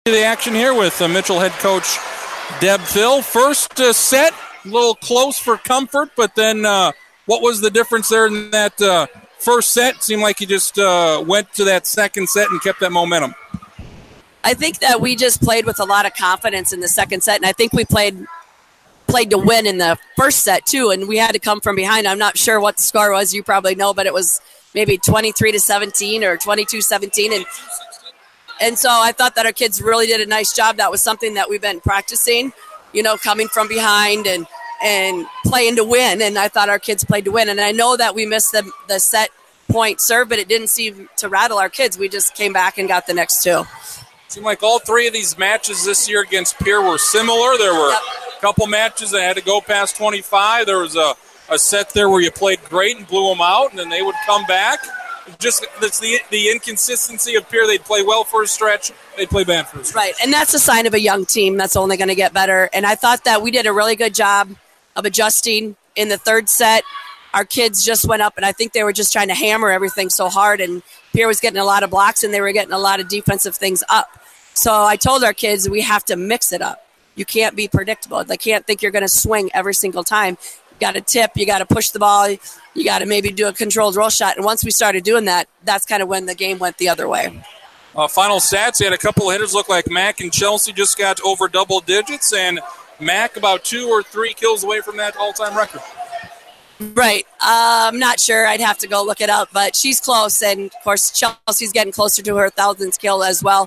The action here with Mitchell head coach Deb Phil. First set, a little close for comfort, but then what was the difference there in that first set? Seemed like you just went to that second set and kept that momentum. I think that we just played with a lot of confidence in the second set, and I think we played to win in the first set too, and we had to come from behind. I'm not sure what the score was. You probably know, but it was maybe 23-17 or 22-17, and so I thought that our kids really did a nice job. That was something that we've been practicing, coming from behind and playing to win. And I thought our kids played to win. And I know that we missed the set point serve, but it didn't seem to rattle our kids. We just came back and got the next two. Seemed like all three of these matches this year against Pierre were similar. There were a couple matches that had to go past 25. There was a set there where you played great and blew them out, and then they would come back. Just that's the inconsistency of Pierre. They'd play well for a stretch. They'd play bad for a stretch. Right, and that's a sign of a young team that's only going to get better. And I thought that we did a really good job of adjusting in the third set. Our kids just went up, and I think they were just trying to hammer everything so hard. And Pierre was getting a lot of blocks, and they were getting a lot of defensive things up. So I told our kids we have to mix it up. You can't be predictable. They can't think you're going to swing every single time. You got to tip. You got to push the ball. You got to maybe do a controlled roll shot. And once we started doing that, that's kind of when the game went the other way. Final stats, you had a couple of hitters look like Mac and Chelsea just got over double digits, and Mac about 2 or 3 kills away from that all-time record. Right. I'm not sure. I'd have to go look it up, but she's close. And, of course, Chelsea's getting closer to her 1,000th kill as well.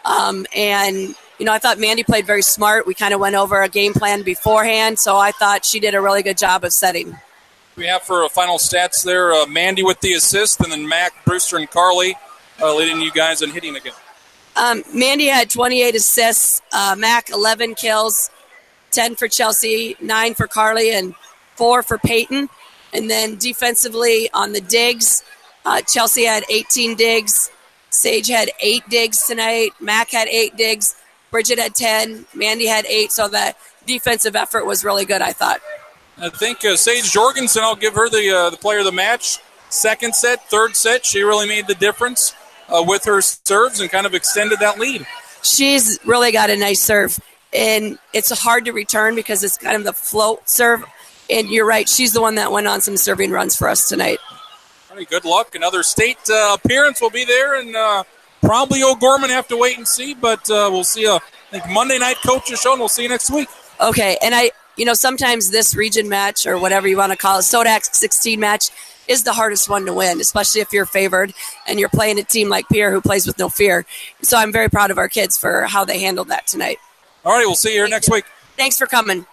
I thought Mandy played very smart. We kind of went over a game plan beforehand, so I thought she did a really good job of setting. We have for final stats there, Mandy with the assist, and then Mac, Brewster, and Carly leading you guys in hitting again. Mandy had 28 assists, Mac 11 kills, 10 for Chelsea, 9 for Carly, and 4 for Peyton. And then defensively on the digs, Chelsea had 18 digs, Sage had 8 digs tonight, Mac had 8 digs, Bridget had 10, Mandy had 8, so the defensive effort was really good, I thought. I think Sage Jorgensen, I'll give her the player of the match. Second set, third set, she really made the difference with her serves and kind of extended that lead. She's really got a nice serve, and it's hard to return because it's kind of the float serve. And you're right, she's the one that went on some serving runs for us tonight. All right, good luck. Another state appearance will be there, and probably O'Gorman have to wait and see, but we'll see I think Monday night coaches show, and we'll see you next week. Okay, and sometimes this region match or whatever you want to call it, Sodax 16 match, is the hardest one to win, especially if you're favored and you're playing a team like Pierre who plays with no fear. So I'm very proud of our kids for how they handled that tonight. All right, we'll see you here next week. Thanks for coming.